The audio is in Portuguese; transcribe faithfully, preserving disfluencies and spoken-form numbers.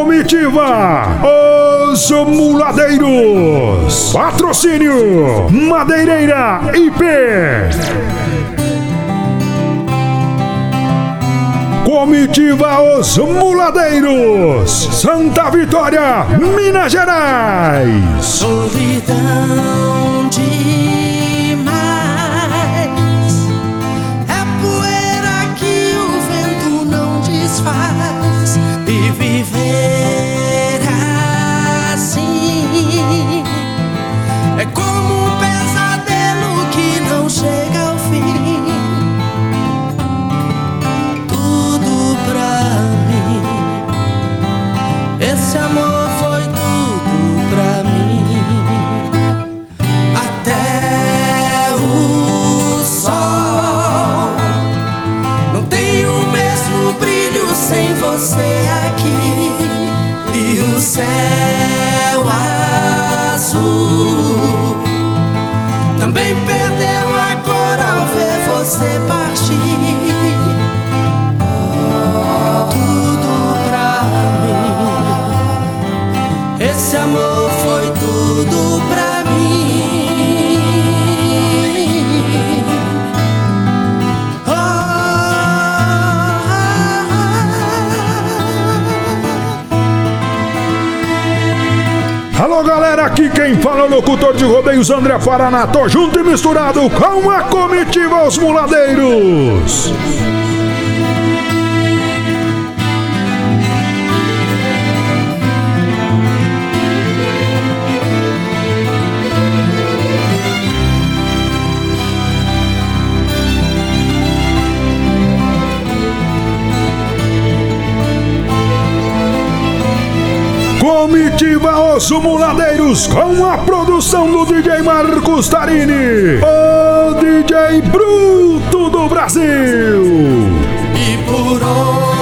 Comitiva Os Muladeiros. Patrocínio Madeireira I P. Comitiva Os Muladeiros, Santa Vitória, Minas Gerais. Solidão demais é poeira que o vento não desfaz. E viver assim é como um pesadelo que não chega ao fim. Tudo pra mim, esse amor foi tudo pra mim. Até o sol não tem o mesmo brilho sem você aqui. E o céu azul também perdeu a cor ao ver você partir. Tudo pra mim, esse amor foi tudo pra mim. Alô galera, aqui quem fala é o locutor de rodeios André Paraná. Tô junto e misturado com a Comitiva Os Muladeiros. Comitiva Os Muladeiros, com a produção do D J Marcos Tarini, o D J Bruto do Brasil. E por onde